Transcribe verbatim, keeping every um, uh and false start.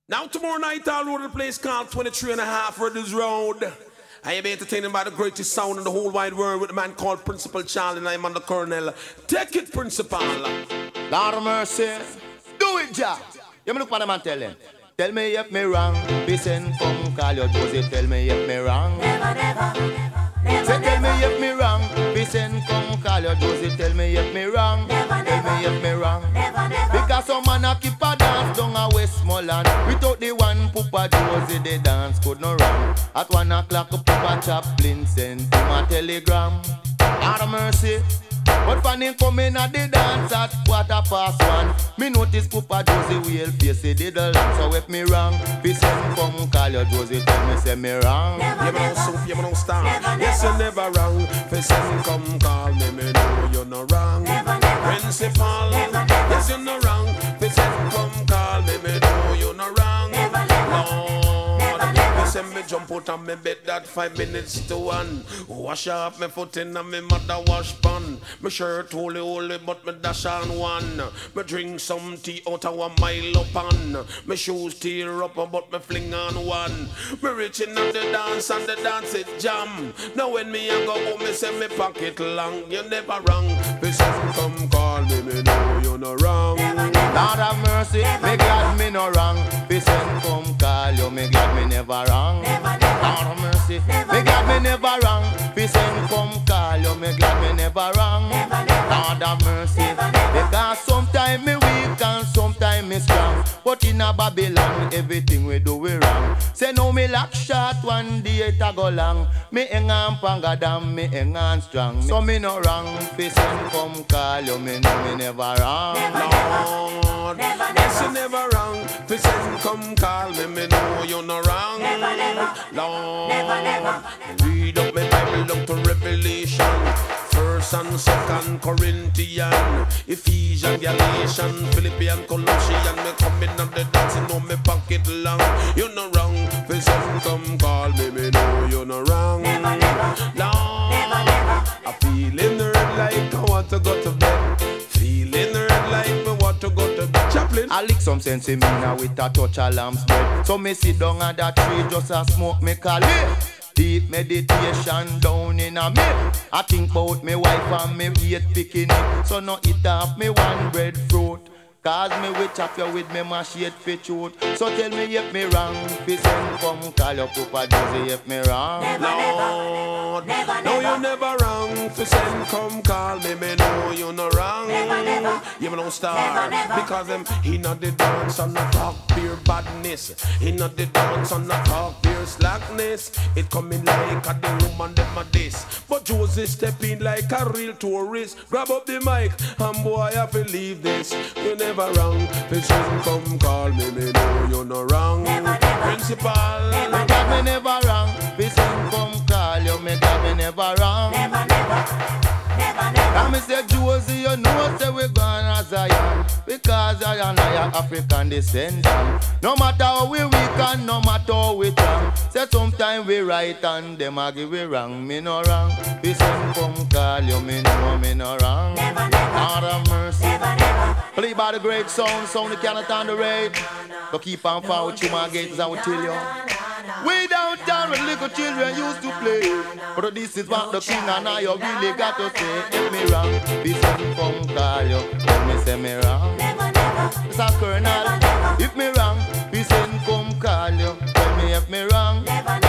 Now tomorrow night all over the place called twenty-three and a half Riddles Road. I am entertained by the greatest sound in the whole wide world with a man called Principal Charlie, and I am on the Colonel. Take it, Principal. Lord of mercy, do it, Jah. You me look for them and tell them. Tell me if me wrong. Be send come call your Josie. Tell me if me wrong. Never, never, never, Say tell me never. if me wrong. Be send come call your Josie. Tell me if me wrong. Never, Tell me if me wrong. never, never. Because some man a keep a dance down a Westmoreland. Without the one Papa Josie, the dance could no run. At one o'clock, Papa Chaplin sent him a telegram. Out of mercy. But when him come in at the dance at quarter past one, me notice Papa Josie will face he did the land. So if me wrong, be send come call your Josie, tell me say me wrong. You know soup, you know star. Yes, you never wrong. For send come call me, me know you're not wrong. Principal, yes you're not wrong. For send come call me, me know you're not wrong. Lord, send me jump out on me bed that five minutes to one. Wash up my foot in and me mother wash pan. My shirt holy holy but me dash on one. Me drink some tea out of a mile up on. My shoes tear up but me fling on one. Me reaching at the dance and the dance it jam. Now when me a go home me say me pocket long. You never wrong. Be say come call me, me know you no wrong. Lord have mercy, me glad me no wrong. Be send come call you, me glad me never wrong. Lord have mercy, me glad me never wrong. Be send come call you, me glad me never wrong. Lord have mercy, because sometime me weak and sometime me strong. But in a Babylon, everything we do we wrong. Say no me lock shot one day it a go long. Me hang on panga dam, me hang on strong. So me no wrong, be send come call you, me know me never wrong. Lord, yes you never wrong. Fi send come call me, me know you no wrong. Lord, read up my Bible down to Revelation, First and Second Corinthian, Ephesians, Galatians, Philippians, Colossians. Me coming on the dancing on me pocket long. You no wrong. Fi send come call me, me know you no wrong. Lord, I feeling red like I want to go to bed. Feeling red like me want to go to bed. Chaplain. I lick some sense in me now with a touch of lamb spread. So me sit down on that tree just a smoke me call it. Deep meditation down in a me. I think about me wife and me weight picking it. So no eat off me one breadfruit. Cause me we chop you with me mash yet fi shoot. So tell me if me wrong. Fi send come call your Papa Josie if me wrong. Lord, no you never wrong. Fi send come call me, me know you no wrong. You no star because them he not the dance on the talk pure badness. He not the dance on the talk pure slackness. It coming like a the woman them a this. But Josie step in like a real tourist. Grab up the mic and boy I have to leave this. You never wrong. Fi send come call me, me know you no wrong. Principal, Me glad me never wrong. Be send come call you, me glad me never wrong. And me say Josie, you know say we gone as Zion, because I and I are African descendant. No matter how we weak and no matter how we strong. Say sometime we right and them a give we wrong. Me no wrong. Be send come call you, me know me no wrong. Lord of mercy. Play by the great sound, sound the cannot tolerate. So keep on forward with you, my gates, I will tell you. Way downtown when little children used to play. But this is what the king and I you really got to say. If me wrong, be send come call you. If me say me wrong, it's a colonel. If me wrong, be send come call you. Tell me if me wrong.